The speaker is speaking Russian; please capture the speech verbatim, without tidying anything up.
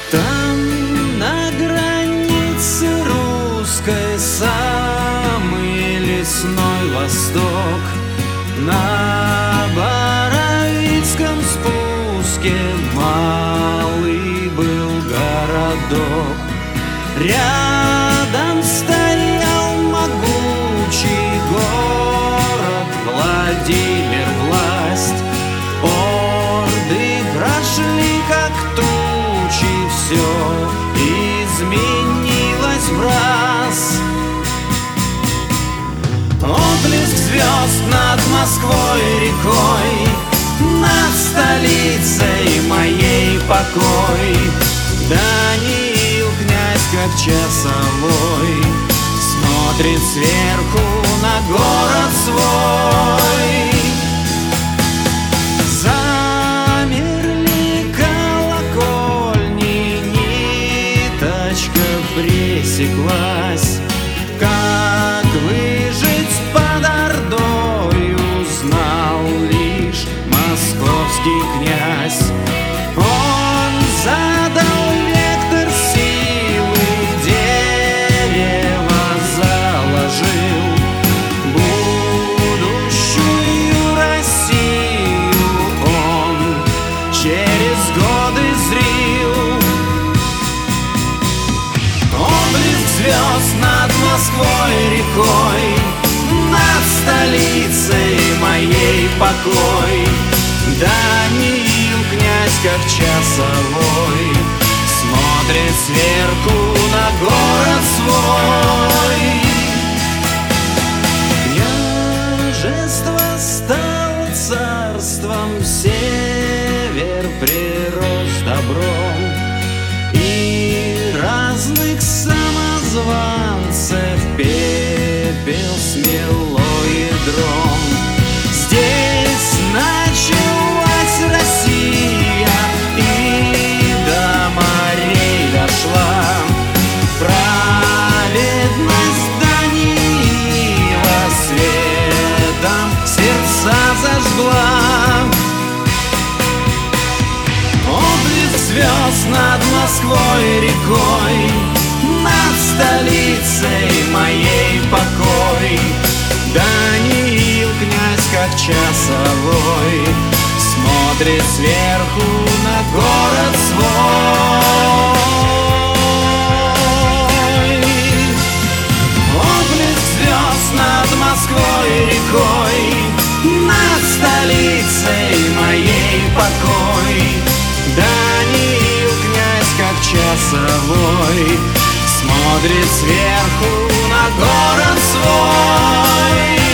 Там, на границе русской, самый лесной восток, на Боровицком спуске малый был городок. Рядом стоял могучий город Владимир, власть. Орды прошли, как тучи, все изменилось враз. Отблеск звезд над Москвой рекой, над столицей моей покой. Даниил, князь, как часовой, смотрит сверху на город свой. Замерли колокольни, ниточка пресеклась. Как выжить под Ордой, узнал лишь московский князь. Он задал вектор силы, дерево заложил, будущую Россию он через годы зрил. Отблеск звезд над Москвой рекой, над столицей моей покой. Даниил, князь, как часовой, смотрит сверху на город свой. Княжество стало царством, север прирос добром, и разных самозванцев пепел смело ядром. Здесь началась Россия и до морей дошла. Праведность Даниила светом сердца зажгла. Отблеск звезд над Москвой рекой, над столицей моей покой. Даниил, князь, как часовой, смотрит сверху на город свой. Отблеск звезд над Москвой рекой, над столицей моей покой. Даниил, князь, как часовой, смотрит сверху на город свой.